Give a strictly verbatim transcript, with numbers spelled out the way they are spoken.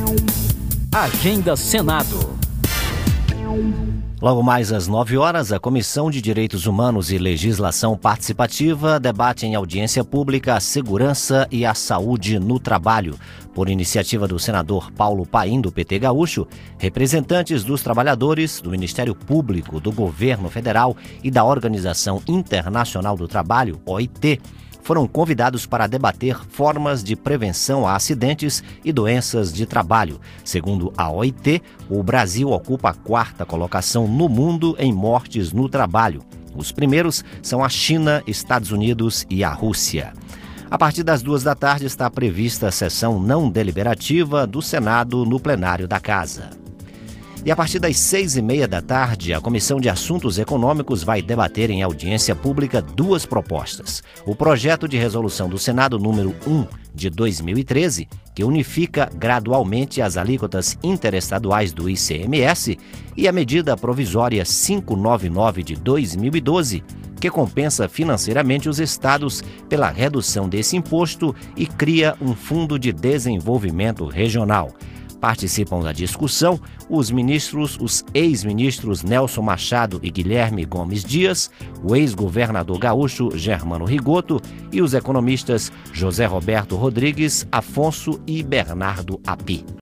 Agenda Senado. Logo mais às nove horas, a Comissão de Direitos Humanos e Legislação Participativa debate em audiência pública a segurança e a saúde no trabalho. Por iniciativa do senador Paulo Paim, do P T Gaúcho, representantes dos trabalhadores, do Ministério Público, do Governo Federal e da Organização Internacional do Trabalho, O I T, foram convidados para debater formas de prevenção a acidentes e doenças de trabalho. Segundo a O I T, o Brasil ocupa a quarta colocação no mundo em mortes no trabalho. Os primeiros são a China, Estados Unidos e a Rússia. A partir das duas da tarde está prevista a sessão não deliberativa do Senado no plenário da Casa. E a partir das seis e meia da tarde, a Comissão de Assuntos Econômicos vai debater em audiência pública duas propostas. O projeto de resolução do Senado número um de dois mil e treze, que unifica gradualmente as alíquotas interestaduais do I C M S, e a medida provisória quinhentos e noventa e nove de dois mil e doze, que compensa financeiramente os estados pela redução desse imposto e cria um fundo de desenvolvimento regional. Participam da discussão os ministros, os ex-ministros Nelson Machado e Guilherme Gomes Dias, o ex-governador gaúcho Germano Rigoto e os economistas José Roberto Rodrigues, Afonso e Bernardo Api.